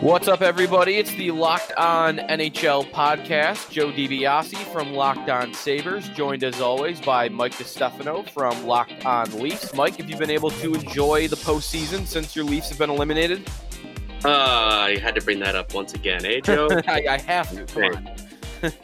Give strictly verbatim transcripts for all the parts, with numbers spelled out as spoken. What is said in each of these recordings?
What's up, everybody? It's the Locked On N H L podcast. Joe DiBiase from Locked On Sabres, joined as always by Mike DiStefano from Locked On Leafs. Mike, have you been able to enjoy the postseason since your Leafs have been eliminated? Uh, I had to bring that up once again, eh, Joe? I, I have to. Come on.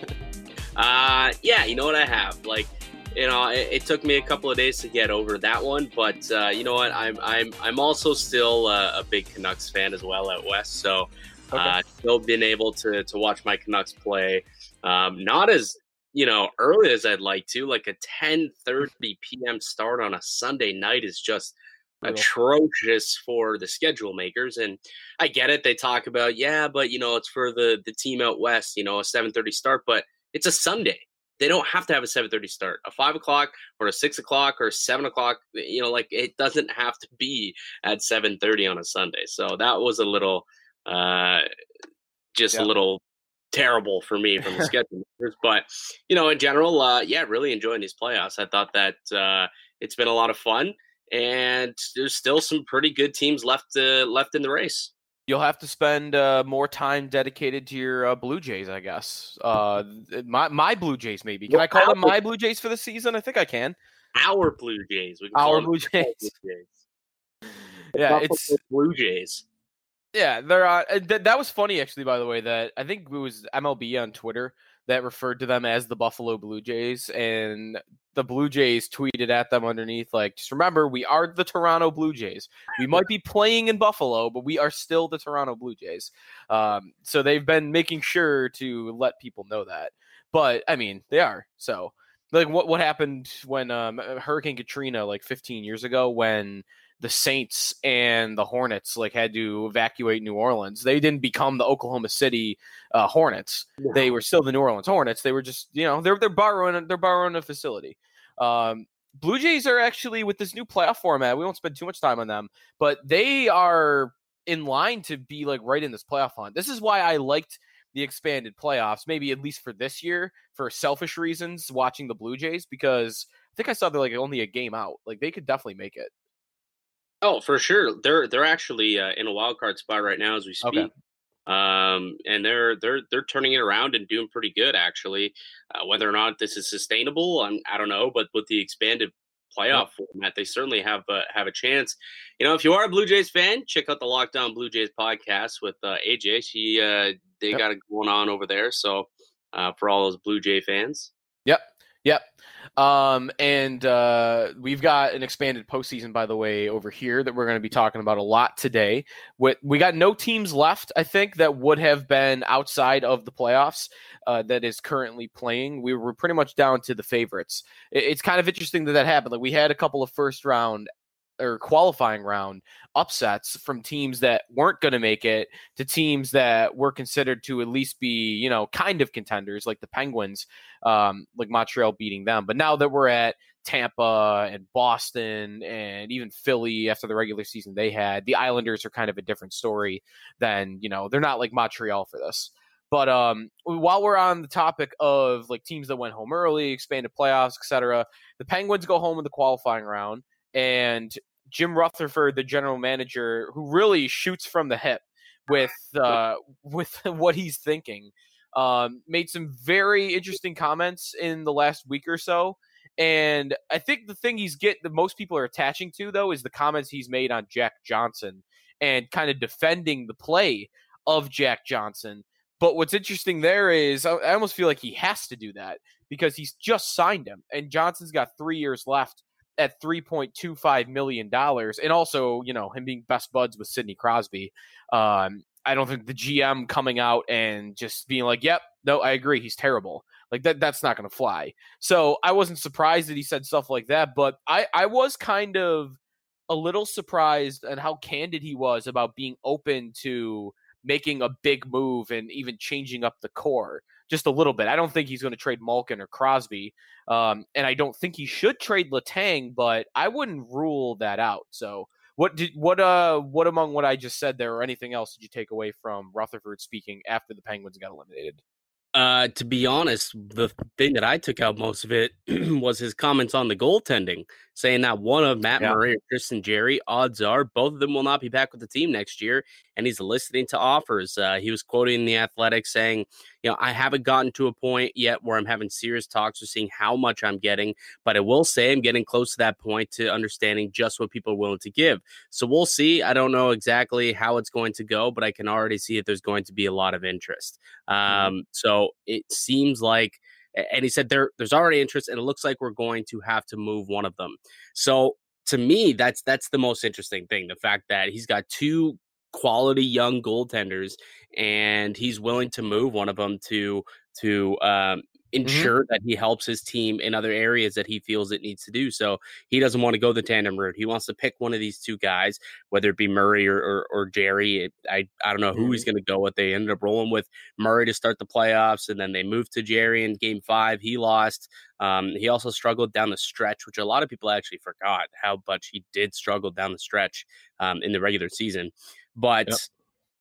uh, yeah, you know what I have? Like, you know, it, it took me a couple of days to get over that one, but uh, you know what? I'm I'm I'm also still uh, a big Canucks fan as well out west, so Okay. uh, still been able to to watch my Canucks play. Um, not as you know early as I'd like to. Like a ten thirty p.m. start on a Sunday night is just Brutal. atrocious for the schedule makers, and I get it. They talk about yeah, but you know it's for the the team out west. You know, a seven thirty start, but it's a Sunday. They don't have to have a seven thirty start. A five o'clock or a six o'clock or a seven o'clock, you know, like it doesn't have to be at seven thirty on a Sunday. So that was a little, uh, just Yeah. a little terrible for me from the schedule. But, you know, in general, uh, yeah, really enjoying these playoffs. I thought that uh, it's been a lot of fun. And there's still some pretty good teams left uh, left in the race. You'll have to spend uh, more time dedicated to your uh, Blue Jays, I guess. Uh, my my Blue Jays, maybe. Can Well, I call them our- my Blue Jays for the season? I think I can. Our Blue Jays. We can Our call them Blue our Jays. Blue Jays. Yeah, Buffalo it's Blue Jays. yeah. They're uh, th- that was funny actually. By the way, that I think it was M L B on Twitter that referred to them as the Buffalo Blue Jays, and the Blue Jays tweeted at them underneath, like, just remember, we are the Toronto Blue Jays. We might be playing in Buffalo, but we are still the Toronto Blue Jays. Um, so they've been making sure to let people know that. But, I mean, they are. So, like, what, what happened when um, Hurricane Katrina, like, fifteen years ago, when the Saints and the Hornets like had to evacuate New Orleans. They didn't become the Oklahoma City uh, Hornets. No. They were still the New Orleans Hornets. They were just, you know, they're they're borrowing they're borrowing a facility. Um, Blue Jays are actually, with this new playoff format, we won't spend too much time on them, but they are in line to be like right in this playoff hunt. This is why I liked the expanded playoffs, maybe at least for this year, for selfish reasons, watching the Blue Jays, because I think I saw they're like only a game out. Like they could definitely make it. Oh, for sure. They're they're actually uh, in a wild card spot right now as we speak. Okay. Um, and they're they're they're turning it around and doing pretty good actually. Uh, whether or not this is sustainable, I'm, I don't know. But with the expanded playoff Yep. format, they certainly have uh, have a chance. You know, if you are a Blue Jays fan, check out the Locked On Blue Jays podcast with uh, A J. She uh, they Yep. got it going on over there. So uh, for all those Blue Jay fans. Yep. Yep. Um, and uh, we've got an expanded postseason, by the way, over here that we're going to be talking about a lot today. With, we got no teams left, I think, that would have been outside of the playoffs uh, that is currently playing. We were pretty much down to the favorites. It, it's kind of interesting that that happened. Like we had a couple of first round or qualifying round upsets from teams that weren't going to make it to teams that were considered to at least be, you know, kind of contenders, like the Penguins, um, like Montreal beating them. But now that we're at Tampa and Boston and even Philly after the regular season they had, the Islanders are kind of a different story than, you know, they're not like Montreal for this. But um, while we're on the topic of like teams that went home early, expanded playoffs, et cetera, the Penguins go home in the qualifying round, and Jim Rutherford, the general manager, who really shoots from the hip with uh, with what he's thinking, um, made some very interesting comments in the last week or so. And I think the thing he's get that most people are attaching to, though, is the comments he's made on Jack Johnson and kind of defending the play of Jack Johnson. But what's interesting there is I, I almost feel like he has to do that because he's just signed him, and Johnson's got three years left at three point two five million dollars, and also, you know, him being best buds with Sidney Crosby. Um, I don't think the G M coming out and just being like, yep, no, I agree, he's terrible. Like that, that's not going to fly. So I wasn't surprised that he said stuff like that, but I, I was kind of a little surprised at how candid he was about being open to making a big move and even changing up the core just a little bit. I don't think he's going to trade Malkin or Crosby, um, and I don't think he should trade Letang, but I wouldn't rule that out. So what did what uh what among what I just said there or anything else did you take away from Rutherford speaking after the Penguins got eliminated? Uh, to be honest, the thing that I took out most of it was his comments on the goaltending, saying that one of Matt Yeah. Murray or Tristan Jarry, odds are both of them will not be back with the team next year. And he's listening to offers. Uh, he was quoting the Athletic saying, you know, I haven't gotten to a point yet where I'm having serious talks or seeing how much I'm getting, but I will say I'm getting close to that point to understanding just what people are willing to give. So we'll see. I don't know exactly how it's going to go, but I can already see that there's going to be a lot of interest. Um, mm-hmm. So it seems like, and he said there, there's already interest, and it looks like we're going to have to move one of them. So to me, that's that's the most interesting thing, the fact that he's got two quality young goaltenders, and he's willing to move one of them to to um, ensure mm-hmm. that he helps his team in other areas that he feels it needs to do. So he doesn't want to go the tandem route. He wants to pick one of these two guys, whether it be Murray or, or, or Jarry. I, I don't know who mm-hmm. he's going to go with. They ended up rolling with Murray to start the playoffs, and then they moved to Jarry in game five. He lost. Um, he also struggled down the stretch, which a lot of people actually forgot how much he did struggle down the stretch um, in the regular season. But yep.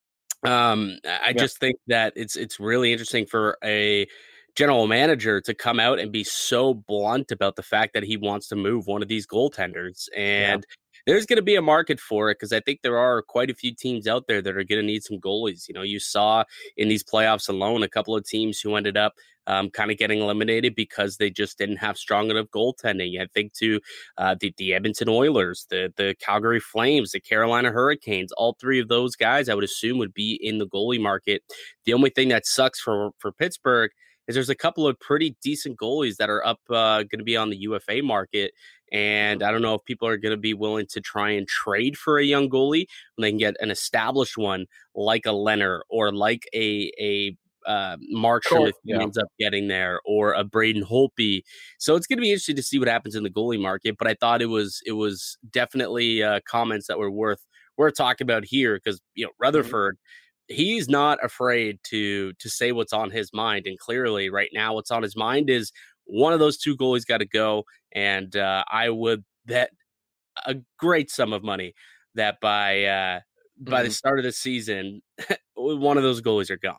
um, I yep. just think that it's it's really interesting for a general manager to come out and be so blunt about the fact that he wants to move one of these goaltenders. And yeah. there's going to be a market for it, because I think there are quite a few teams out there that are going to need some goalies. You know, you saw in these playoffs alone a couple of teams who ended up um, kind of getting eliminated because they just didn't have strong enough goaltending. I think to uh, the, the Edmonton Oilers, the, the Calgary Flames, the Carolina Hurricanes, all three of those guys I would assume would be in the goalie market. The only thing that sucks for, for Pittsburgh is there's a couple of pretty decent goalies that are up uh, going to be on the U F A market. And I don't know if people are going to be willing to try and trade for a young goalie when they can get an established one like a Leonard or like a a uh, Markstrom cool. if he yeah. ends up getting there, or a Braden Holtby. So it's going to be interesting to see what happens in the goalie market. But I thought it was it was definitely uh, comments that were worth worth talking about here, because you know Rutherford. Mm-hmm. He's not afraid to to say what's on his mind. And clearly right now what's on his mind is one of those two goalies got to go. And uh, I would bet a great sum of money that by uh, by mm-hmm. the start of the season, one of those goalies are gone.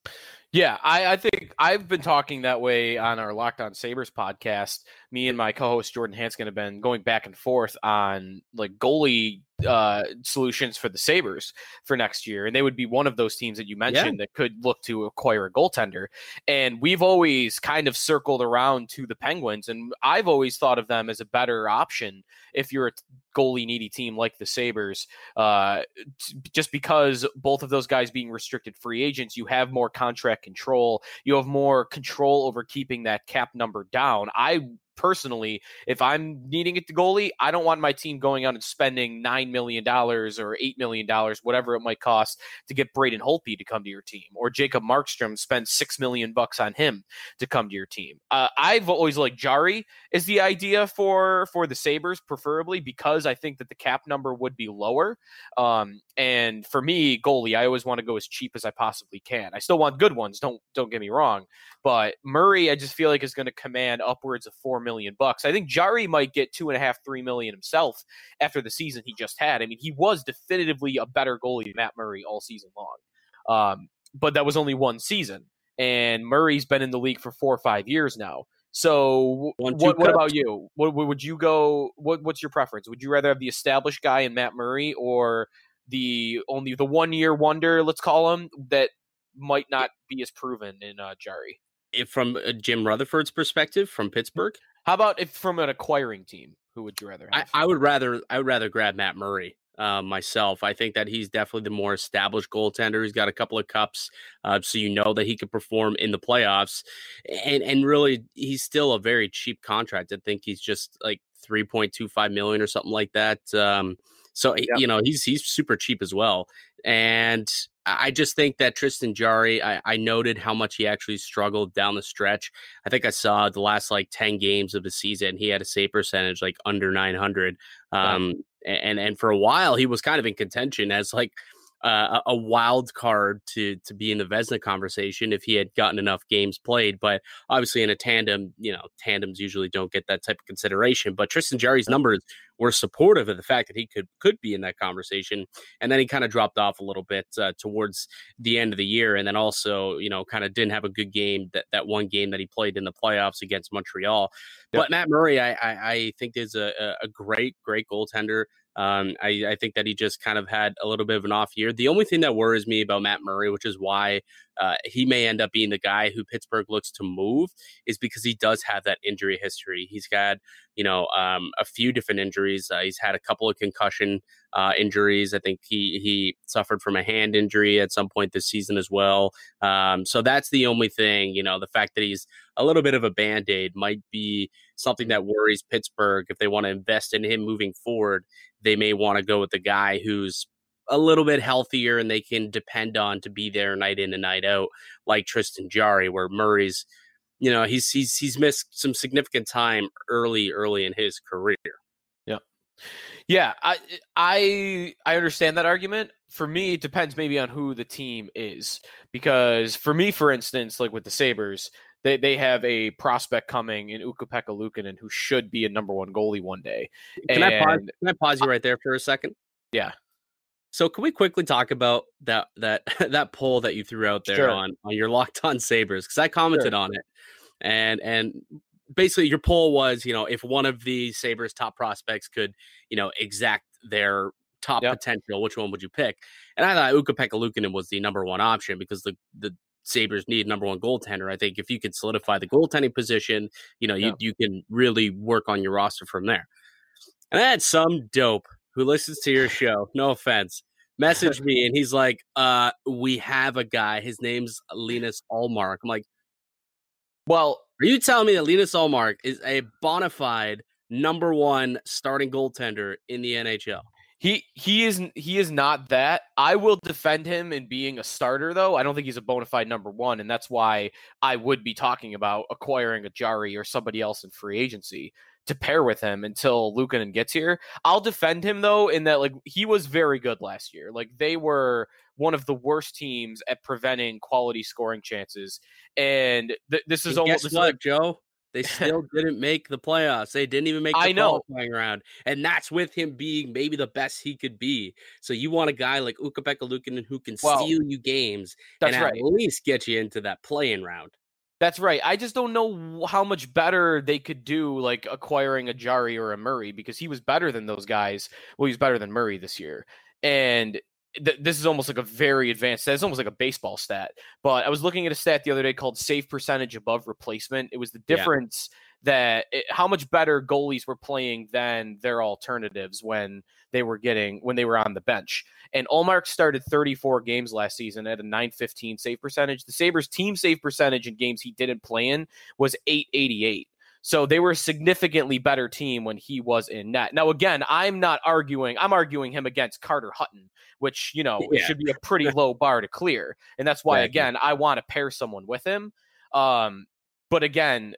Yeah, I, I think I've been talking that way on our Locked On Sabres podcast. Me and my co-host Jordan Hanskin have been going back and forth on like goalie uh, solutions for the Sabres for next year. And they would be one of those teams that you mentioned yeah. that could look to acquire a goaltender. And we've always kind of circled around to the Penguins. And I've always thought of them as a better option if you're a goalie needy team like the Sabres, uh, t- just because both of those guys being restricted free agents, you have more contract control. You have more control over keeping that cap number down. I personally, if I'm needing it to goalie, I don't want my team going out and spending nine million dollars or eight million dollars, whatever it might cost to get Braden Holtby to come to your team, or Jacob Markstrom spend six million bucks on him to come to your team. Uh, I've always liked Jarry is the idea for, for the Sabres, preferably because I think that the cap number would be lower. Um, and for me, goalie, I always want to go as cheap as I possibly can. I still want good ones. Don't, don't get me wrong, but Murray, I just feel like is going to command upwards of four million bucks. I think Jarry might get two and a half, three million himself after the season he just had. I mean, he was definitively a better goalie than Matt Murray all season long. Um, but that was only one season, and Murray's been in the league for four or five years now. So one, what, what about you? What, what would you go? What, what's your preference? Would you rather have the established guy in Matt Murray, or the only the one year wonder, let's call him, that might not be as proven in uh, Jarry? If from uh, Jim Rutherford's perspective, from Pittsburgh, how about if from an acquiring team? Who would you rather have? I, I would rather I would rather grab Matt Murray uh, myself. I think that he's definitely the more established goaltender. He's got a couple of cups, uh, so you know that he could perform in the playoffs. And and really, he's still a very cheap contract. I think he's just like three point two five million or something like that. Um, so yeah. you know he's he's super cheap as well. And I just think that Tristan Jarry, I, I noted how much he actually struggled down the stretch. I think I saw the last like ten games of the season, he had a save percentage like under nine hundred. Um, wow. and, and for a while, he was kind of in contention as like uh, a wild card to to be in the Vezina conversation if he had gotten enough games played. But obviously in a tandem, you know, tandems usually don't get that type of consideration. But Tristan Jarry's numbers were supportive of the fact that he could could be in that conversation. And then he kind of dropped off a little bit uh, towards the end of the year, and then also, you know, kind of didn't have a good game that that one game that he played in the playoffs against Montreal. Yep. But Matt Murray, I I, I think is a, a great great goaltender. Um, I, I think that he just kind of had a little bit of an off year. The only thing that worries me about Matt Murray, which is why uh, he may end up being the guy who Pittsburgh looks to move, is because he does have that injury history. He's got, you know, um, a few different injuries. Uh, he's had a couple of concussion uh, injuries. I think he he suffered from a hand injury at some point this season as well. Um, so that's the only thing. You know, the fact that he's a little bit of a Band-Aid might be something that worries Pittsburgh. If they want to invest in him moving forward, they may want to go with the guy who's a little bit healthier and they can depend on to be there night in and night out, like Tristan Jarry, where Murray's, you know, he's he's he's missed some significant time early, early in his career. Yeah. Yeah, I I I understand that argument. For me, it depends maybe on who the team is. Because for me, for instance, like with the Sabres, they, they have a prospect coming in Ukko-Pekka Luukkonen who should be a number one goalie one day. Can, and I pause, can I pause you right there for a second? Yeah. So can we quickly talk about that that that poll that you threw out there Sure. on, on your Locked On Sabres? Because I commented Sure. on it. And and basically your poll was, you know, if one of the Sabres top prospects could, you know, exact their top Yep. potential, which one would you pick? And I thought Ukko-Pekka Luukkonen was the number one option because the the Sabres need number one goaltender. I think if you could solidify the goaltending position, you know, you, Yeah. you can really work on your roster from there. And I had some dope who listens to your show, no offense, message me, and he's like, uh, we have a guy. His name's Linus Ullmark. I'm like, well, are you telling me that Linus Ullmark is a bona fide number one starting goaltender in the N H L? He he is he is not that. I will defend him in being a starter, though. I don't think he's a bona fide number one, and that's why I would be talking about acquiring a Jarry or somebody else in free agency to pair with him until Luukkonen gets here. I'll defend him, though, in that like he was very good last year. Like they were one of the worst teams at preventing quality scoring chances, and th- this is And almost guess this what, is like, Joe? They still didn't make the playoffs. They didn't even make the I know. qualifying round. And that's with him being maybe the best he could be. So you want a guy like Ukko-Pekka Luukkonen who can Well, steal you games that's and at right. least get you into that play-in round. That's right. I just don't know how much better they could do, like acquiring a Jarry or a Murray, because he was better than those guys. Well, he's better than Murray this year. And th- this is almost like a very advanced stat. It's almost like a baseball stat. But I was looking at a stat the other day called save percentage above replacement. It was the difference yeah. that it, how much better goalies were playing than their alternatives when they were getting when they were on the bench. And Ullmark started thirty-four games last season at a nine fifteen save percentage. The Sabres team save percentage in games he didn't play in was eight eighty-eight. So they were a significantly better team when he was in net. Now, again, I'm not arguing. I'm arguing him against Carter Hutton, which, you know, yeah. should be a pretty low bar to clear. And that's why, again, I want to pair someone with him. Um, but again,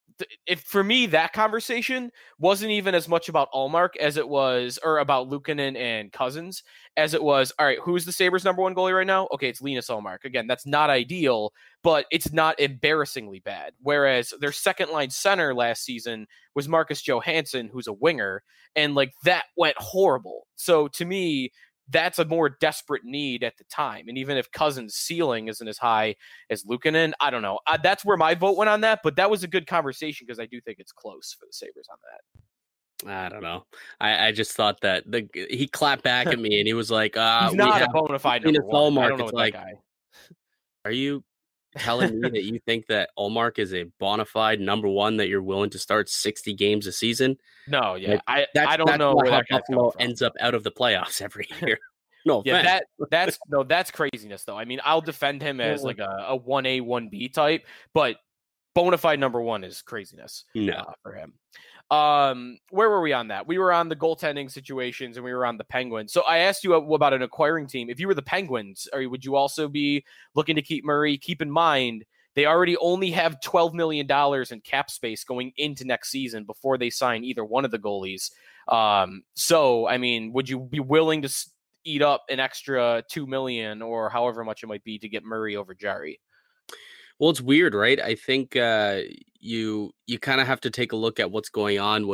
if for me, that conversation wasn't even as much about Ullmark as it was, or about Luukkonen and Cousins, as it was, all right, who's the Sabres number one goalie right now? Okay, it's Linus Ullmark. Again, that's not ideal, but it's not embarrassingly bad. Whereas their second line center last season was Marcus Johansson, who's a winger, and like that went horrible. So to me, that's a more desperate need at the time. And even if Cousins' ceiling isn't as high as Luukkonen, I don't know. I, that's where my vote went on that. But that was a good conversation because I do think it's close for the Sabres on that. I don't know. I, I just thought that the he clapped back at me and he was like, uh, "He's not a bona fide number one." Ullmark. I don't know what like, that guy. Are you telling me that you think that Ullmark is a bona fide number one that you're willing to start sixty games a season? No, yeah, like, I I don't know where how that Buffalo ends up out of the playoffs every year. No, yeah, that that's no, that's craziness though. I mean, I'll defend him as like a, a one A, one B type, but bona fide number one is craziness no. uh, for him. Um, where were we on that? We were on the goaltending situations and we were on the Penguins. So I asked you about an acquiring team. If you were the Penguins, or would you also be looking to keep Murray? Keep in mind, they already only have twelve million dollars in cap space going into next season before they sign either one of the goalies. Um, so, I mean, would you be willing to eat up an extra two million dollars or however much it might be to get Murray over Jarry? Well, it's weird, right? I think uh, you you kind of have to take a look at what's going on with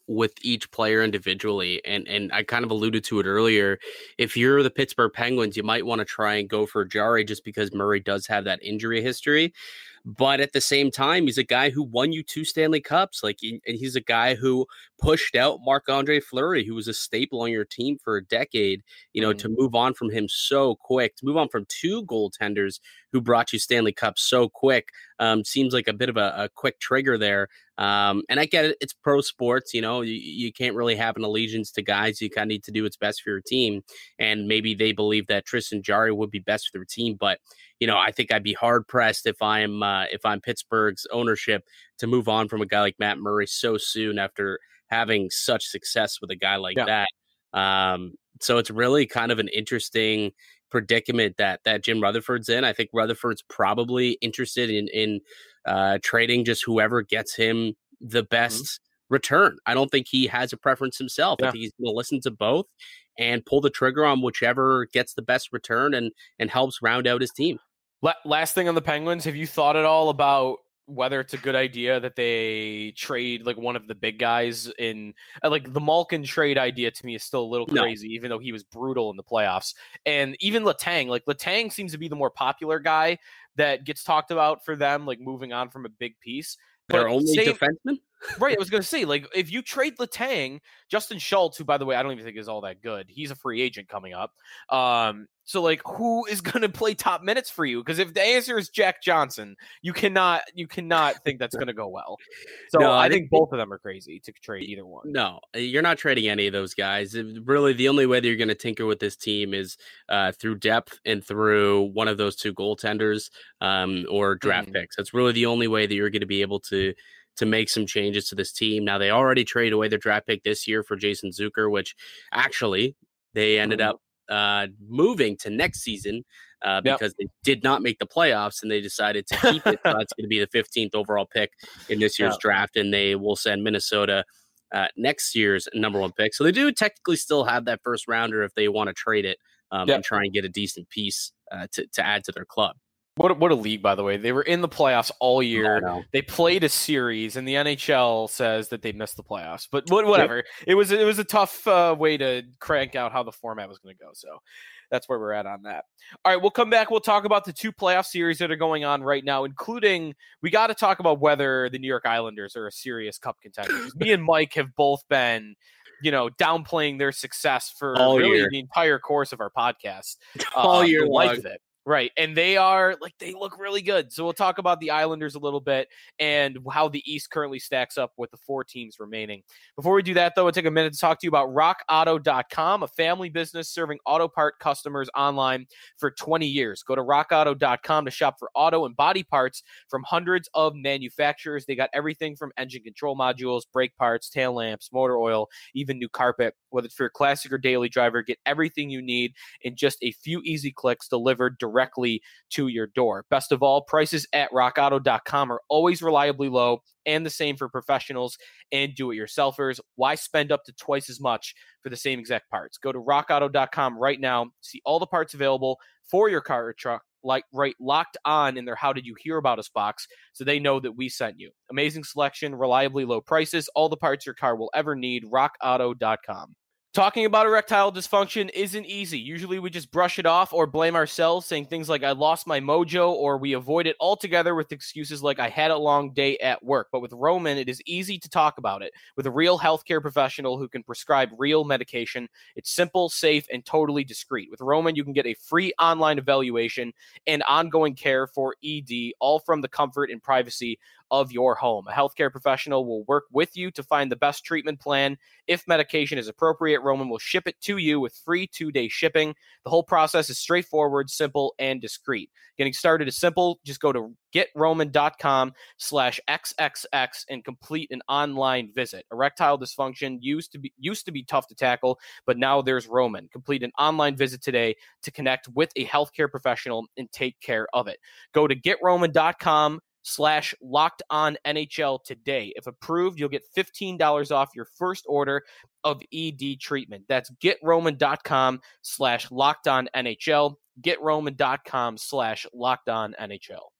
with each player individually. And and I kind of alluded to it earlier. If you're the Pittsburgh Penguins, you might want to try and go for Jarry just because Murray does have that injury history. But at the same time, he's a guy who won you two Stanley Cups. Like, and he's a guy who pushed out Marc-Andre Fleury, who was a staple on your team for a decade, you know, mm. to move on from him so quick, to move on from two goaltenders who brought you Stanley Cups so quick, um, seems like a bit of a, a quick trigger there. Um, and I get it. It's pro sports. You know, you, you can't really have an allegiance to guys. You kind of need to do what's best for your team. And maybe they believe that Tristan Jarry would be best for their team. But, you know, I think I'd be hard pressed if I'm uh, if I'm Pittsburgh's ownership to move on from a guy like Matt Murray so soon after having such success with a guy like yeah. that. Um, so it's really kind of an interesting predicament that that Jim Rutherford's in. I think Rutherford's probably interested in in uh, trading just whoever gets him the best mm-hmm. return. I don't think he has a preference himself. Yeah. I think he's going to listen to both and pull the trigger on whichever gets the best return and and helps round out his team. Last thing on the Penguins, have you thought at all about whether it's a good idea that they trade like one of the big guys in uh, like the Malkin trade idea to me is still a little crazy, no. even though he was brutal in the playoffs. And even Letang, like Letang seems to be the more popular guy that gets talked about for them, like moving on from a big piece. They're only same, defensemen? Right. I was going to say, like, if you trade Letang, Justin Schultz, who, by the way, I don't even think is all that good. He's a free agent coming up. Um, so, like, who is going to play top minutes for you? Because if the answer is Jack Johnson, you cannot you cannot think that's going to go well. So no, I, I think, think both of them are crazy to trade either one. No, you're not trading any of those guys. Really, the only way that you're going to tinker with this team is uh, through depth and through one of those two goaltenders um, or draft mm-hmm. picks. That's really the only way that you're going to be able to to make some changes to this team. Now, they already traded away their draft pick this year for Jason Zucker, which actually they ended up uh, moving to next season uh, because yep. they did not make the playoffs, and they decided to keep it. So that's going to be the fifteenth overall pick in this year's yep. draft, and they will send Minnesota uh, next year's number one pick. So they do technically still have that first rounder if they want to trade it um, yep. and try and get a decent piece uh, to, to add to their club. What a, what a league, by the way. They were in the playoffs all year. They played a series, and the N H L says that they missed the playoffs. But whatever. Yep. It was it was a tough uh, way to crank out how the format was going to go. So that's where we're at on that. All right, we'll come back. We'll talk about the two playoff series that are going on right now, including we got to talk about whether the New York Islanders are a serious cup contender. Me and Mike have both been, you know, downplaying their success for all really year. the entire course of our podcast. all uh, year long. Of it. Right. And they are like, they look really good. So we'll talk about the Islanders a little bit and how the East currently stacks up with the four teams remaining. Before we do that, though, I'll take a minute to talk to you about rock auto dot com, a family business serving auto part customers online for twenty years. Go to rock auto dot com to shop for auto and body parts from hundreds of manufacturers. They got everything from engine control modules, brake parts, tail lamps, motor oil, even new carpet. Whether it's for your classic or daily driver, get everything you need in just a few easy clicks delivered directly to your door. Best of all, prices at rock auto dot com are always reliably low and the same for professionals and do-it-yourselfers. Why spend up to twice as much for the same exact parts? Go to rock auto dot com right now. See all the parts available for your car or truck, like right locked on in their How Did You Hear About Us box, so they know that we sent you. Amazing selection, reliably low prices, all the parts your car will ever need. rock auto dot com. Talking about erectile dysfunction isn't easy. Usually we just brush it off or blame ourselves, saying things like, I lost my mojo, or we avoid it altogether with excuses like, I had a long day at work. But with Roman, it is easy to talk about it. With a real healthcare professional who can prescribe real medication, it's simple, safe, and totally discreet. With Roman, you can get a free online evaluation and ongoing care for E D, all from the comfort and privacy of your home. A healthcare professional will work with you to find the best treatment plan. If medication is appropriate, Roman will ship it to you with free two-day shipping. The whole process is straightforward, simple, and discreet. Getting started is simple. Just go to get roman dot com slash X X X and complete an online visit. Erectile dysfunction used to be used to be tough to tackle, but now there's Roman. Complete an online visit today to connect with a healthcare professional and take care of it. Go to get roman dot com slash locked on N H L today. If approved, you'll get fifteen dollars off your first order of E D treatment. That's get roman dot com slash locked on N H L. get roman dot com slash locked on N H L.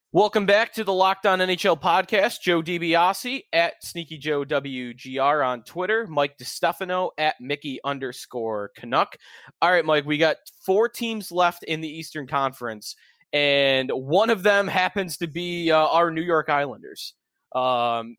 Welcome back to the Locked On N H L podcast. Joe DiBiase at Sneaky Joe W G R on Twitter. Mike DiStefano at Mickey underscore Canuck. All right, Mike, we got four teams left in the Eastern Conference, and one of them happens to be uh, our New York Islanders, um,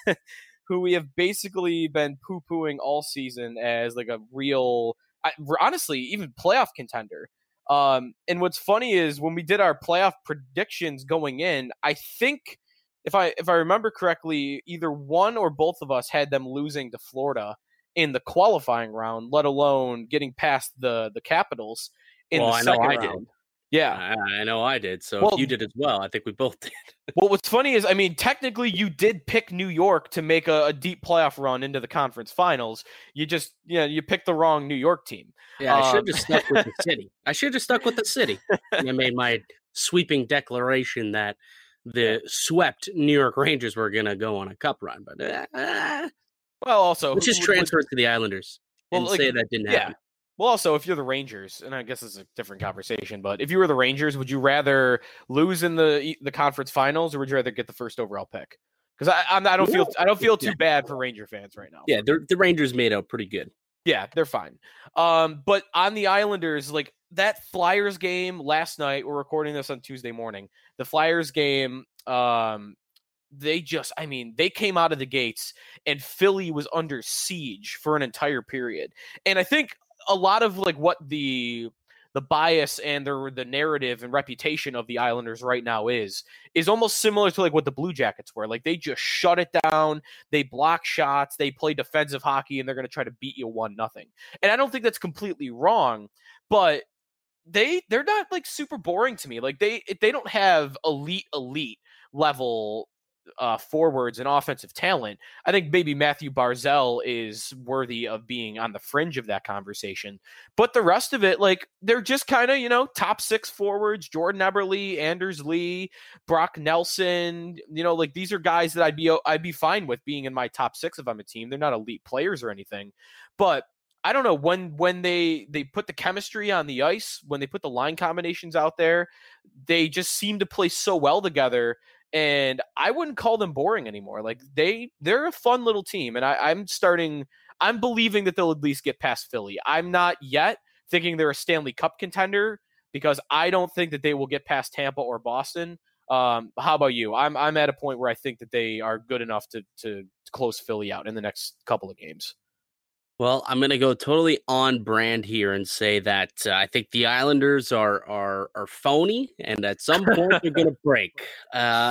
who we have basically been poo-pooing all season as like a real, honestly, even playoff contender. Um, and what's funny is when we did our playoff predictions going in, I think if I if I remember correctly, either one or both of us had them losing to Florida in the qualifying round, let alone getting past the the Capitals in well, the I second know I round. did. Yeah, I, I know I did. So well, if you did as well, I think we both did. Well, what's funny is, I mean, technically you did pick New York to make a, a deep playoff run into the conference finals. You just, you know, you picked the wrong New York team. Yeah, I should Um, have stuck with the city. I should have stuck with the city. I made my sweeping declaration that the swept New York Rangers were going to go on a cup run. But uh, well, also, let's just transfer it to the Islanders well, and like, say that didn't yeah. happen. Well, also, if you're the Rangers, and I guess it's a different conversation, but if you were the Rangers, would you rather lose in the the conference finals, or would you rather get the first overall pick? Because I I'm, I don't feel I don't feel too bad for Ranger fans right now. Yeah, the Rangers made out pretty good. Yeah, they're fine. Um, but on the Islanders, like that Flyers game last night, we're recording this on Tuesday morning. The Flyers game, um, they just, I mean, they came out of the gates and Philly was under siege for an entire period. And I think a lot of like what the the bias and the the narrative and reputation of the Islanders right now is is almost similar to like what the Blue Jackets were. Like they just shut it down, they block shots, they play defensive hockey, and they're going to try to beat you one nothing. And I don't think that's completely wrong, but they they're not like super boring to me. Like they they don't have elite elite level Uh, forwards and offensive talent. I think maybe Matthew Barzal is worthy of being on the fringe of that conversation. But the rest of it, like, they're just kind of, you know, top six forwards, Jordan Eberle, Anders Lee, Brock Nelson, you know, like these are guys that I'd be I'd be fine with being in my top six if I'm a team. They're not elite players or anything. But I don't know, when when they they put the chemistry on the ice, when they put the line combinations out there, they just seem to play so well together. And I wouldn't call them boring anymore. Like they, they're a fun little team, and I, I'm starting. I'm believing that they'll at least get past Philly. I'm not yet thinking they're a Stanley Cup contender because I don't think that they will get past Tampa or Boston. Um, how about you? I'm I'm at a point where I think that they are good enough to to close Philly out in the next couple of games. Well, I'm going to go totally on brand here and say that uh, I think the Islanders are are are phony, and at some point they're going to break. Uh,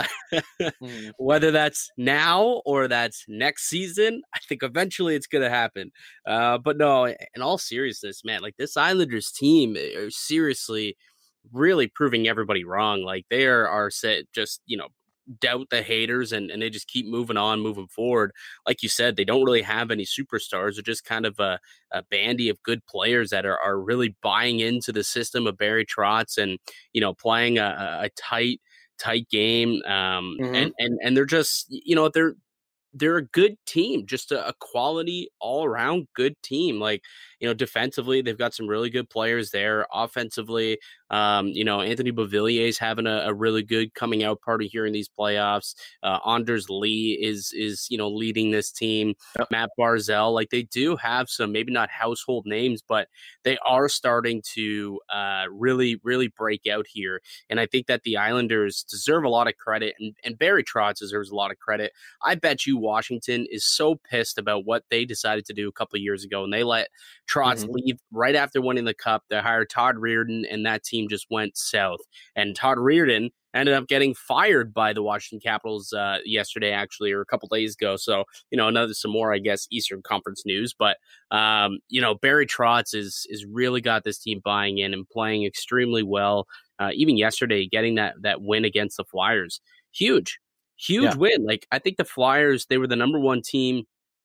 mm. Whether that's now or that's next season, I think eventually it's going to happen. Uh, but no, in all seriousness, man, like this Islanders team are seriously really proving everybody wrong. Like they are, are set just, you know, doubt the haters and, and they just keep moving on, moving forward. Like you said, they don't really have any superstars. They're just kind of a, a bandy of good players that are, are really buying into the system of Barry Trotz and, you know, playing a, a tight, tight game. Um, mm-hmm. and, and, and they're just, you know, they're, they're a good team, just a, a quality all around good team. Like, you know, defensively, they've got some really good players there. Offensively, um, you know, Anthony Beauvillier is having a, a really good coming out party here in these playoffs. Uh, Anders Lee is, is, you know, leading this team. Yep. Matt Barzal, like they do have some, maybe not household names, but they are starting to uh, really, really break out here. And I think that the Islanders deserve a lot of credit, and, and Barry Trotz deserves a lot of credit. I bet you Washington is so pissed about what they decided to do a couple of years ago, and they let Trotz mm-hmm. leave right after winning the cup. They hired Todd Reirden, and that team just went south. And Todd Reirden ended up getting fired by the Washington Capitals uh, yesterday, actually, or a couple days ago. So, you know, another some more, I guess, Eastern Conference news. But, um, you know, Barry Trotz is is really got this team buying in and playing extremely well. Uh, even yesterday, getting that that win against the Flyers, huge. Huge yeah. win. Like, I think the Flyers, they were the number one team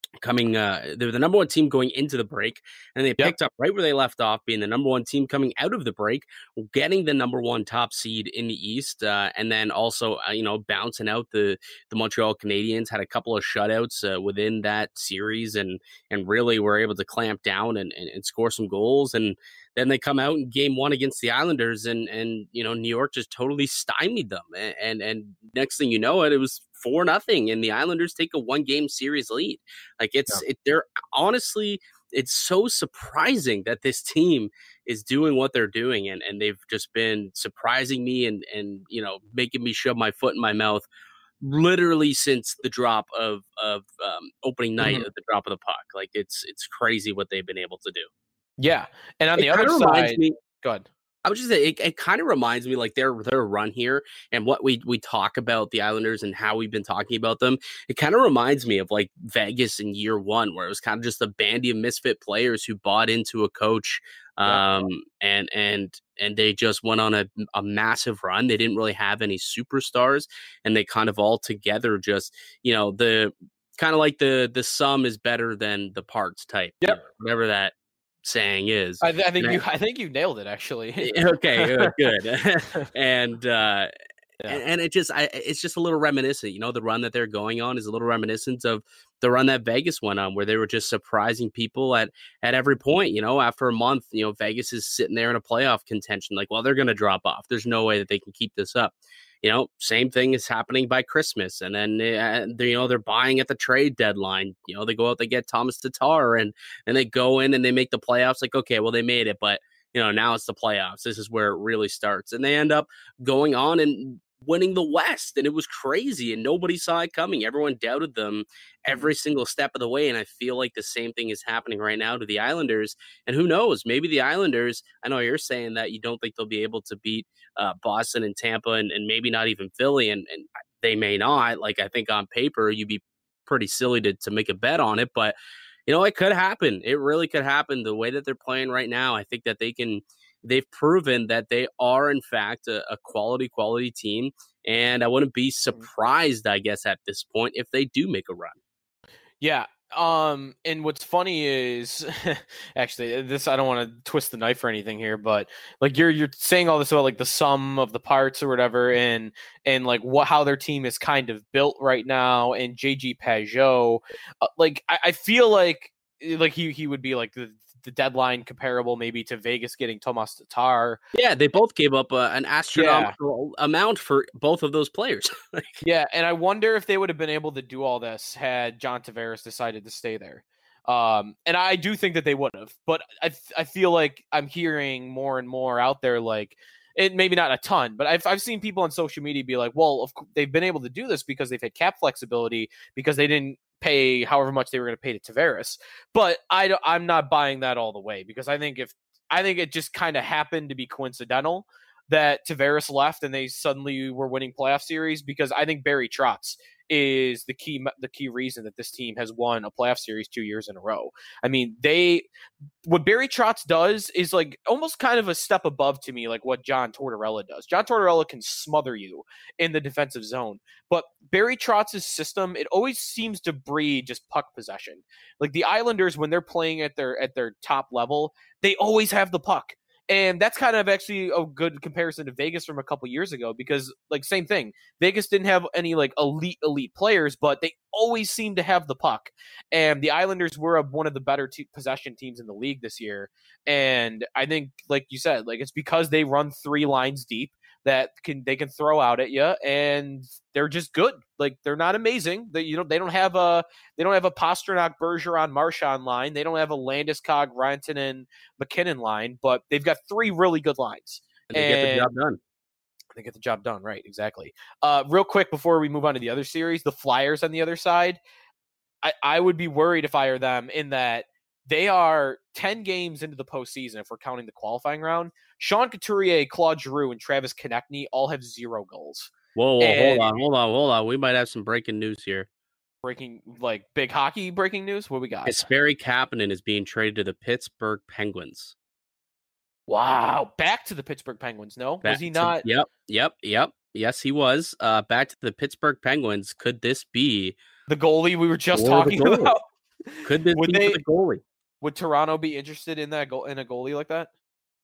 coming uh they were the number one team going into the break, and they Yep. picked up right where they left off, being the number one team coming out of the break, getting the number one top seed in the East, uh, and then also uh, you know bouncing out the the Montreal Canadiens. Had a couple of shutouts uh, within that series, and and really were able to clamp down and, and, and score some goals. And then they come out in game one against the Islanders, and and you know New York just totally stymied them, and and, and next thing you know it, it was four nothing, and the Islanders take a one game series lead. Like it's Yeah. it, they're honestly, it's so surprising that this team is doing what they're doing, and and they've just been surprising me, and and you know making me shove my foot in my mouth literally since the drop of of um, opening night Mhm. at the drop of the puck. Like it's it's crazy what they've been able to do. Yeah. And on It the kind other of reminds side, me. go ahead. I would just say it, it kind of reminds me like their their run here and what we we talk about the Islanders and how we've been talking about them. It kind of reminds me of like Vegas in year one, where it was kind of just a bandy of misfit players who bought into a coach, Yeah. um, and and and they just went on a, a massive run. They didn't really have any superstars, and they kind of all together just you know the kind of like the the sum is better than the parts type, you Yep. know, whatever that saying is. I, th- I think And you I think you nailed it actually. Okay, uh, good. and uh Yeah. and, and it just I it's just a little reminiscent, you know, the run that they're going on is a little reminiscent of the run that Vegas went on, where they were just surprising people at at every point. You know, after a month, you know, Vegas is sitting there in a playoff contention, like, well, they're gonna drop off. There's no way that they can keep this up. You know, same thing is happening by Christmas, and then uh, they, you know they're buying at the trade deadline. You know, they go out, they get Thomas Tatar, and and they go in and they make the playoffs. Like, okay, well, they made it, but you know, now it's the playoffs. This is where it really starts, and they end up going on and winning the West, and it was crazy, and nobody saw it coming. Everyone doubted them every single step of the way, and I feel like the same thing is happening right now to the Islanders. And who knows? Maybe the Islanders. I know you're saying that you don't think they'll be able to beat uh, Boston and Tampa, and, and maybe not even Philly, and, and they may not. Like I think on paper, you'd be pretty silly to to make a bet on it, but you know it could happen. It really could happen. The way that they're playing right now, I think that they can. They've proven that they are, in fact, a, a quality, quality team. And I wouldn't be surprised, I guess, at this point, if they do make a run. Yeah. Um, and what's funny is actually this, I don't want to twist the knife or anything here, but like you're, you're saying all this about like the sum of the parts or whatever, and, and like what, how their team is kind of built right now. And J G Pajot, uh, like, I, I feel like, like he, he would be like the, the deadline comparable maybe to Vegas getting Tomas Tatar. Yeah, they both gave up uh, an astronomical yeah. amount for both of those players. Yeah, and I wonder if they would have been able to do all this had John Tavares decided to stay there. Um, and I do think that they would have, but I I feel like I'm hearing more and more out there, like it maybe not a ton, but I've I've seen people on social media be like, well, of, they've been able to do this because they've had cap flexibility because they didn't pay however much they were going to pay to Tavares. But I I'm not buying that all the way, because I think if I think it just kind of happened to be coincidental that Tavares left and they suddenly were winning playoff series, because I think Barry Trotz is the key the key reason that this team has won a playoff series two years in a row. I mean, they what Barry Trotz does is like almost kind of a step above to me, like what John Tortorella does. John Tortorella can smother you in the defensive zone, but Barry Trotz's system, it always seems to breed just puck possession. Like the Islanders, when they're playing at their at their top level, they always have the puck. And that's kind of actually a good comparison to Vegas from a couple years ago, because like same thing, Vegas didn't have any like elite, elite players, but they always seemed to have the puck. And the Islanders were one of the better t- possession teams in the league this year. And I think, like you said, like it's because they run three lines deep that can they can throw out at you, and they're just good. Like they're not amazing. They you know they don't have a they don't have a Pastrnak, Bergeron, Marchand line. They don't have a Landeskog, Rantanen, McKinnon line, but they've got three really good lines. And they and get the job done. They get the job done, right? Exactly. Uh, real quick before we move on to the other series, the Flyers on the other side, I, I would be worried if I were them, in that they are ten games into the postseason, if we're counting the qualifying round. Sean Couturier, Claude Giroux, and Travis Konechny all have zero goals. Whoa, whoa, hold on, hold on, hold on. We might have some breaking news here. Breaking, like big hockey breaking news? What we got? Kasperi Kapanen is being traded to the Pittsburgh Penguins. Wow. Back to the Pittsburgh Penguins, no? Back was he to, not? Yep, yep, yep. Yes, he was. Uh, back to the Pittsburgh Penguins. Could this be the goalie we were just talking about? Could this would be they? for the goalie? Would Toronto be interested in that goal in a goalie like that?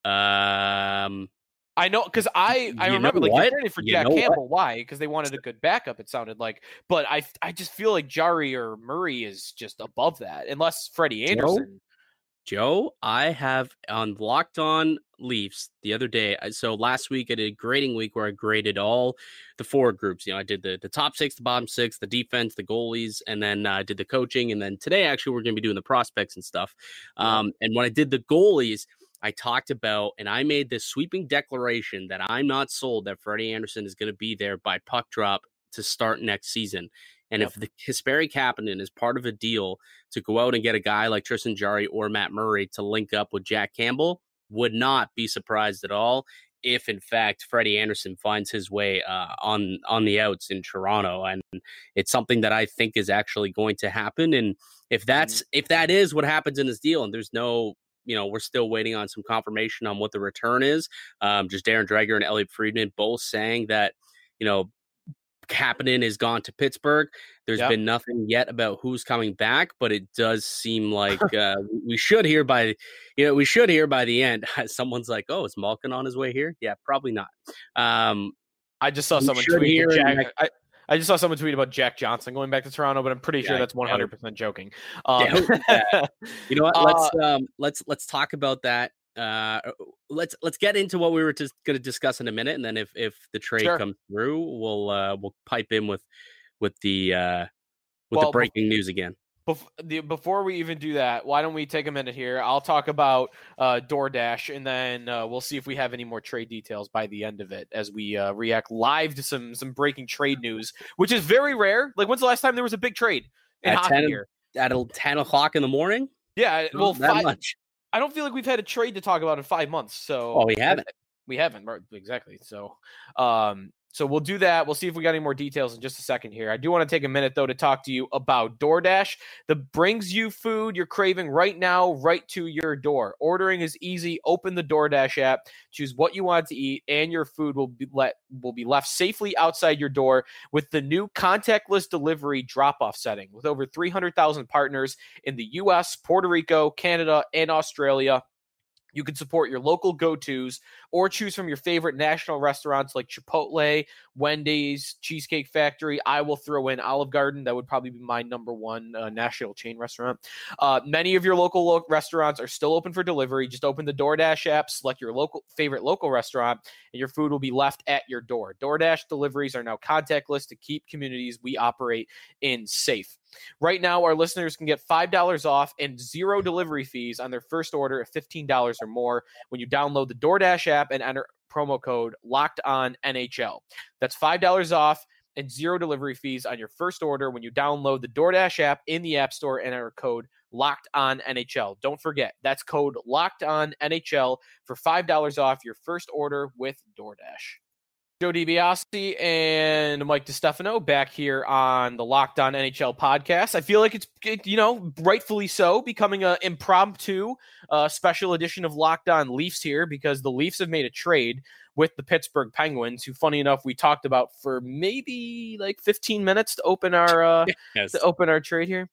Um, I know because I I you know remember like you're what? trading for You Jack know what? Campbell. Why? Because they wanted a good backup. It sounded like, but I I just feel like Jari or Murray is just above that, unless Freddie Joe, Anderson. Joe, I have on Locked On Leafs the other day. So last week I did a grading week where I graded all the four groups. You know, I did the, the top six, the bottom six, the defense, the goalies, and then I uh, did the coaching. And then today, actually, we're going to be doing the prospects and stuff. Um, yeah. And when I did the goalies, I talked about, and I made this sweeping declaration that I'm not sold that Freddie Anderson is going to be there by puck drop to start next season. And yep. if the Kasperi Kapanen is part of a deal to go out and get a guy like Tristan Jarry or Matt Murray to link up with Jack Campbell, would not be surprised at all if, in fact, Freddie Anderson finds his way uh, on on the outs in Toronto. And it's something that I think is actually going to happen. And if that's mm-hmm. if that is what happens in this deal, and there's no, you know, we're still waiting on some confirmation on what the return is. Um, just Darren Dreger and Elliot Friedman both saying that, you know, Kapanen is gone to Pittsburgh. There's yep. been nothing yet about who's coming back, but it does seem like uh, we should hear by, you know, we should hear by the end. Someone's like, "Oh, is Malkin on his way here?" Yeah, probably not. Um, I just saw someone tweet. Jack, I, I just saw someone tweet about Jack Johnson going back to Toronto, but I'm pretty yeah, sure that's one hundred percent joking. Um, yeah. You know what? Let's uh, um, let's let's talk about that. Uh, let's let's get into what we were just going to discuss in a minute, and then if if the trade sure. comes through, we'll uh, we'll pipe in with with the uh, with well, the breaking bef- news again. Bef- the, before we even do that, why don't we take a minute here? I'll talk about uh, DoorDash, and then uh, we'll see if we have any more trade details by the end of it as we uh, react live to some some breaking trade news, which is very rare. Like, when's the last time there was a big trade in at hockey ten, here? At ten o'clock in the morning? Yeah, well, Not that five, much. I don't feel like we've had a trade to talk about in five months. So, oh, we haven't. We haven't, right? Exactly. So, um, so we'll do that. We'll see if we got any more details in just a second here. I do want to take a minute though to talk to you about DoorDash that brings you food you're craving right now, right to your door. Ordering is easy. Open the DoorDash app, choose what you want to eat, and your food will be let will be left safely outside your door with the new contactless delivery drop-off setting. With over three hundred thousand partners in the U S, Puerto Rico, Canada, and Australia, you can support your local go-tos or choose from your favorite national restaurants like Chipotle, Wendy's, Cheesecake Factory. I will throw in Olive Garden. That would probably be my number one uh, national chain restaurant. Uh, many of your local lo- restaurants are still open for delivery. Just open the DoorDash app, select your local favorite local restaurant, and your food will be left at your door. DoorDash deliveries are now contactless to keep communities we operate in safe. Right now, our listeners can get five dollars off and zero delivery fees on their first order of fifteen dollars or more when you download the DoorDash app and enter promo code LOCKEDONNHL. That's five dollars off and zero delivery fees on your first order when you download the DoorDash app in the App Store and enter code LOCKEDONNHL. Don't forget, that's code LOCKEDONNHL for five dollars off your first order with DoorDash. Joe DiBiase and Mike DiStefano back here on the Locked On N H L podcast. I feel like it's, it, you know, rightfully so, becoming an impromptu uh, special edition of Locked On Leafs here because the Leafs have made a trade with the Pittsburgh Penguins, who, funny enough, we talked about for maybe like fifteen minutes to open our uh, yes. to open our trade here.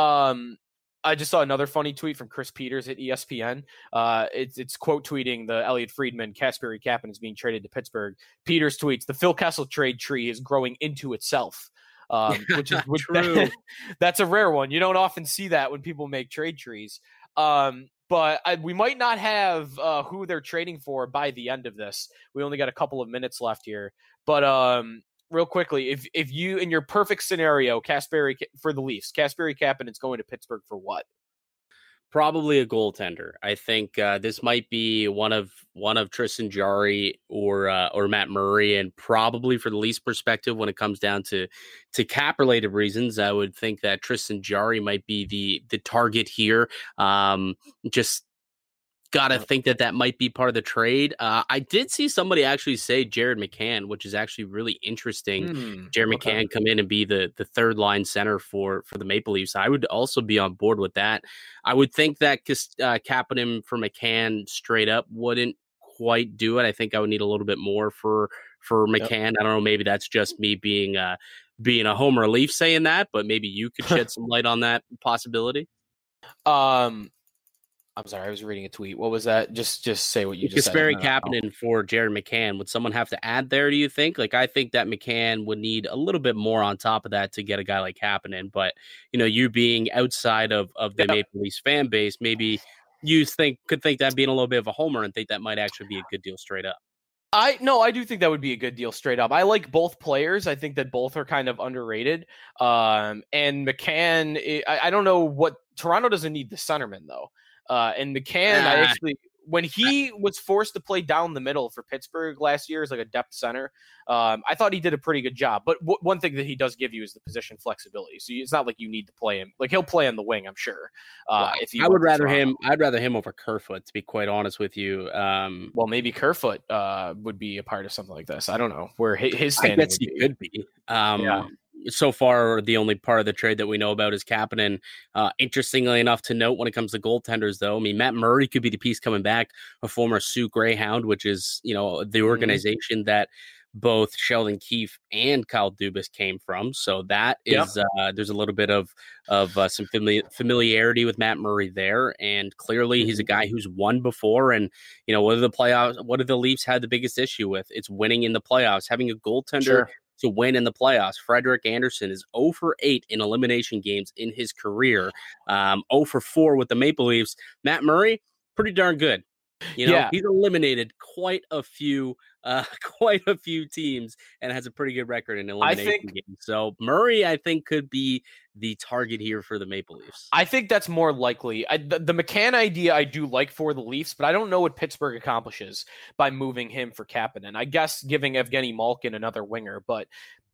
Um, I just saw another funny tweet from Chris Peters at E S P N. Uh, it's it's quote tweeting the Elliot Friedman, Kasperi Kapanen is being traded to Pittsburgh. Peters tweets, the Phil Kessel trade tree is growing into itself, um, which is which, that, that's a rare one. You don't often see that when people make trade trees. Um, but I, we might not have uh, who they're trading for by the end of this. We only got a couple of minutes left here. But um, real quickly, if if you, in your perfect scenario, Kasperi for the Leafs, Kasperi Kapanen is going to Pittsburgh for what? Probably a goaltender. I think uh, this might be one of one of Tristan Jarry or uh, or Matt Murray, and probably for the Leafs perspective, when it comes down to to cap related reasons, I would think that Tristan Jarry might be the the target here. Um, just Gotta think that that might be part of the trade. Uh, I did see somebody actually say Jared McCann, which is actually really interesting. Mm, Jared okay. McCann come in and be the the third line center for for the Maple Leafs. I would also be on board with that. I would think that uh, capping him for McCann straight up wouldn't quite do it. I think I would need a little bit more for for McCann. Yep. I don't know. Maybe that's just me being uh, being a Homer Leaf saying that, but maybe you could shed some light on that possibility. Um, I'm sorry, I was reading a tweet. What was that? Just just say what you just Kasperi said. Kapanen for Jared McCann. Would someone have to add there, do you think? Like, I think that McCann would need a little bit more on top of that to get a guy like Kapanen. But, you know, you being outside of, of the yep. Maple Leafs fan base, maybe you think could think that being a little bit of a homer and think that might actually be a good deal straight up. I no, I do think that would be a good deal straight up. I like both players. I think that both are kind of underrated. Um, and McCann, I, I don't know what Toronto doesn't need the centerman though. Uh, and McCann, ah. I actually, when he was forced to play down the middle for Pittsburgh last year as like a depth center, um, I thought he did a pretty good job. But w- one thing that he does give you is the position flexibility. So it's not like you need to play him. Like he'll play on the wing, I'm sure. Uh, well, if he I would rather him, I'd rather him over Kerfoot, to be quite honest with you. Um, well, maybe Kerfoot uh, would be a part of something like this. I don't know where his, his standing I guess he would be. could be. Um, yeah. So far, the only part of the trade that we know about is Kapanen. Uh, interestingly enough to note, when it comes to goaltenders, though, I mean, Matt Murray could be the piece coming back, a former Sioux Greyhound, which is, you know, the organization mm-hmm. that both Sheldon Keefe and Kyle Dubas came from. So that is, yep. uh, there's a little bit of of uh, some famili- familiarity with Matt Murray there. And clearly mm-hmm. he's a guy who's won before. And, you know, what are the playoffs? What do the Leafs had the biggest issue with? It's winning in the playoffs, having a goaltender sure. to win in the playoffs. Frederik Andersen is zero for eight in elimination games in his career, um, zero for four with the Maple Leafs. Matt Murray, pretty darn good. You know, yeah. he's eliminated quite a few, uh, quite a few teams and has a pretty good record in elimination I think, games. So Murray, I think, could be the target here for the Maple Leafs. I think that's more likely. I, the, the McCann idea I do like for the Leafs, but I don't know what Pittsburgh accomplishes by moving him for Kapanen. I guess giving Evgeny Malkin another winger, but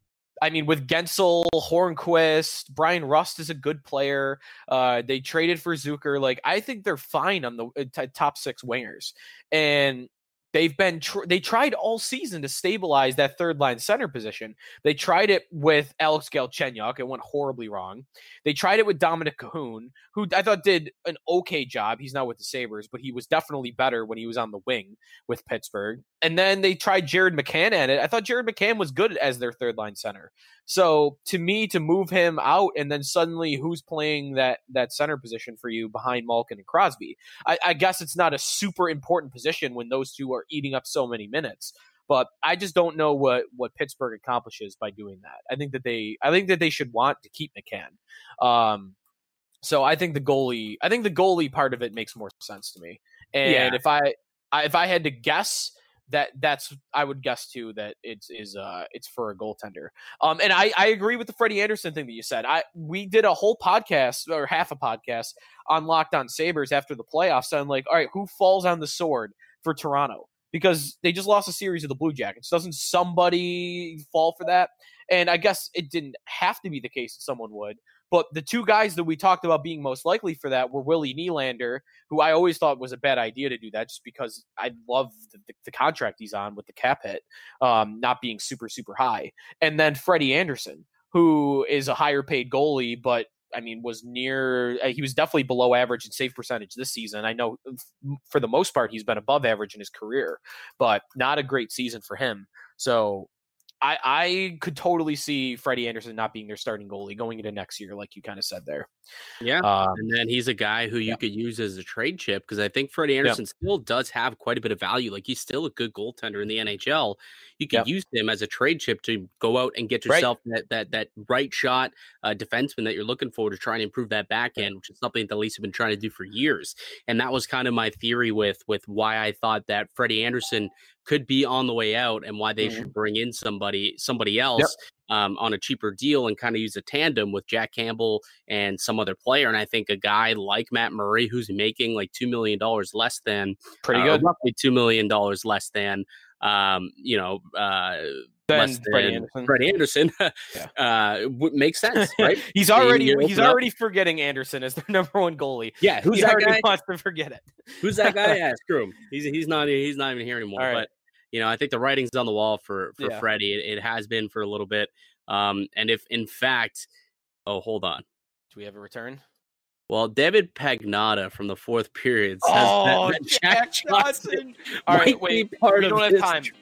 I mean, with Gensel, Hornquist, Brian Rust is a good player. Uh, they traded for Zucker. Like, I think they're fine on the uh, t- top six wingers. And they've been, tr- they tried all season to stabilize that third line center position. They tried it with Alex Galchenyuk. It went horribly wrong. They tried it with Dominic Cahoon, who I thought did an okay job. He's not with the Sabres, but he was definitely better when he was on the wing with Pittsburgh. And then they tried Jared McCann at it. I thought Jared McCann was good as their third line center. So to me, to move him out and then suddenly who's playing that that center position for you behind Malkin and Crosby? I, I guess it's not a super important position when those two are eating up so many minutes. But I just don't know what, what Pittsburgh accomplishes by doing that. I think that they I think that they should want to keep McCann. Um, so I think the goalie I think the goalie part of it makes more sense to me. And yeah. if I, I if I had to guess. That that's I would guess too that it's is uh it's for a goaltender. Um and I, I agree with the Freddie Andersen thing that you said. I we did a whole podcast or half a podcast on Locked On Sabres after the playoffs on like, all right, who falls on the sword for Toronto? Because they just lost a series of the Blue Jackets. Doesn't somebody fall for that? And I guess it didn't have to be the case that someone would. But the two guys that we talked about being most likely for that were Willie Nylander, who I always thought was a bad idea to do that just because I love the, the, the contract he's on with the cap hit um, not being super, super high. And then Freddie Andersen, who is a higher paid goalie, but I mean, was near, he was definitely below average in save percentage this season. I know for the most part, he's been above average in his career, but not a great season for him. So I, I could totally see Freddie Andersen not being their starting goalie going into next year, like you kind of said there. Yeah, um, and then he's a guy who you yeah. could use as a trade chip because I think Freddie Andersen yeah. still does have quite a bit of value. Like he's still a good goaltender in the N H L. You could yeah. use him as a trade chip to go out and get yourself right. that that that right shot uh, defenseman that you're looking for to try and improve that back end, which is something the Leafs have been trying to do for years. And that was kind of my theory with with why I thought that Freddie Andersen could be on the way out and why they mm-hmm. should bring in somebody somebody else yep. um, on a cheaper deal and kind of use a tandem with Jack Campbell and some other player. And I think a guy like Matt Murray, who's making like two million dollars less than pretty uh, good, roughly two million dollars less than, um, you know, uh, less than Freddie Andersen, Freddie Andersen yeah. uh, w- makes sense, right? he's already he's already up. forgetting Andersen as their number one goalie. Yeah, who's he that already guy? wants to forget it. Who's that guy? Yeah, screw him. He's he's not he's not even here anymore. Right. But you know, I think the writing's on the wall for for yeah. Freddie. It, it has been for a little bit. Um, and if in fact, oh, hold on, do we have a return? Well, David Pagnotta from the fourth period says oh, that, that Jack Johnson. All right, wait, we don't have time. Trip.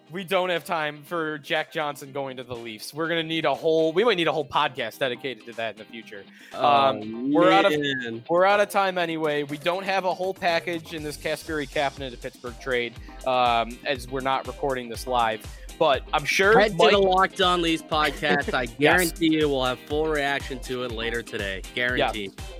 we don't have time for Jack Johnson going to the Leafs. We're gonna need a whole. We might need a whole podcast dedicated to that in the future. Oh, um, we're out of man. we're out of time anyway. We don't have a whole package in this Kasperi Kapanen to Pittsburgh trade, um, as we're not recording this live. But I'm sure Head Mike, to the Locked On Leafs podcast. I guarantee you we'll have full reaction to it later today. Guaranteed. Yeah.